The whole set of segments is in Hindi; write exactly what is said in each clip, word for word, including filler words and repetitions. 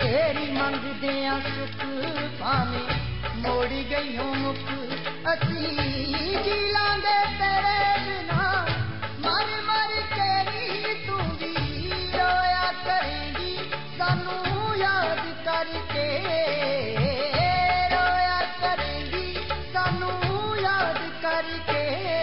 तेरी मंगदिया सुख पावे मोड़ी गईयों मुख असी जी लांगे तेरे बिना मर मर के नी तू भी रोया करेंगी सानू याद करके रोया करेंगी सानू याद करके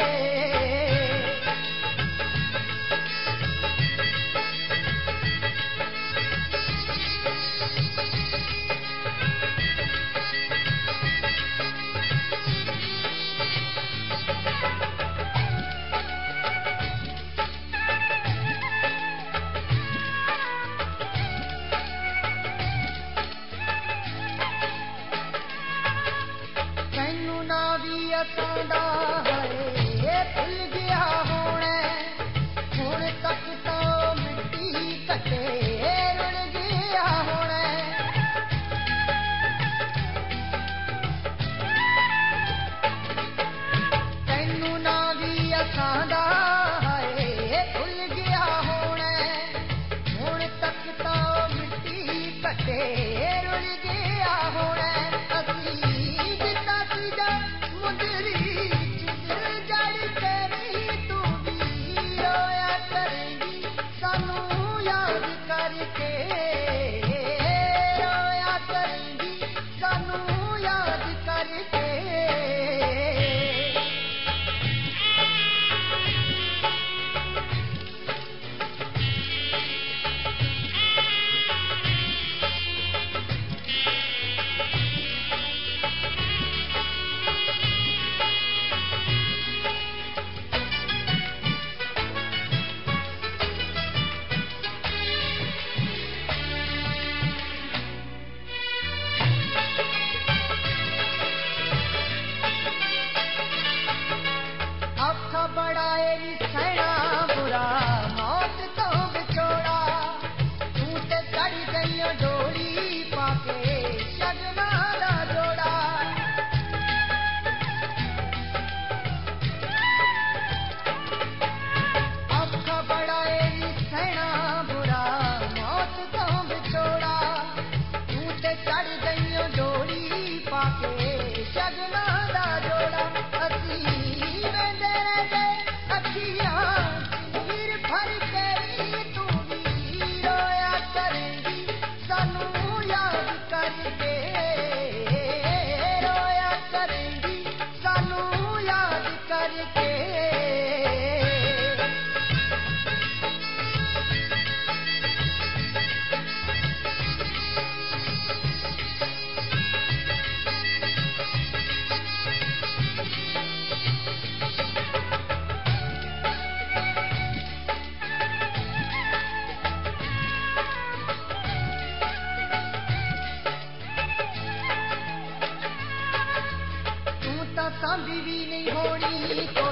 असांदा है भुल गया होना हुण तक तो मिट्टी कटे रुड़ गया होना तैनू ना भी असांदा है भुल गया होना हुण तक तो मिट्टी कटे रुड़ गया होना असी जिता सीधा बड़ाए सहना बुरा मौत तो बिछोड़ा तू ते चढ़ गई डोली पाके शगना दा जोड़ा अख बड़ाए सहना बुरा मौत तो बिछोड़ा तू ते चढ़ गई डोली पाके शगना दा जोड़ा असी वीर भर के तू भी रोया करेंगी सानू याद करके रोया करेंगी सानू याद करके सांभी भी नहीं होनी।